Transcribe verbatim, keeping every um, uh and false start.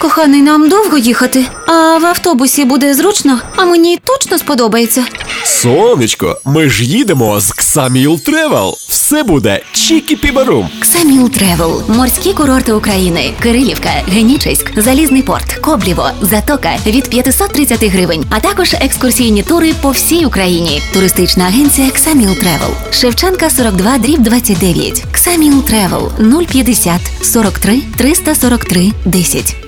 Коханий, нам довго їхати? А в автобусі буде зручно? А мені точно сподобається? Сонечко, ми ж їдемо з Ксаміл Тревел. Все буде чікі-пібарум. Ксаміл Тревел. Морські курорти України. Кирилівка, Генічеськ, Залізний порт, Коблєво, Затока від п'ятсот тридцять гривень. А також екскурсійні тури по всій Україні. Туристична агенція Ксаміл Тревел. Шевченка сорок два дріб двадцять дев'ять. Ксаміл Тревел. нуль п'ятдесят сорок три триста сорок три десять.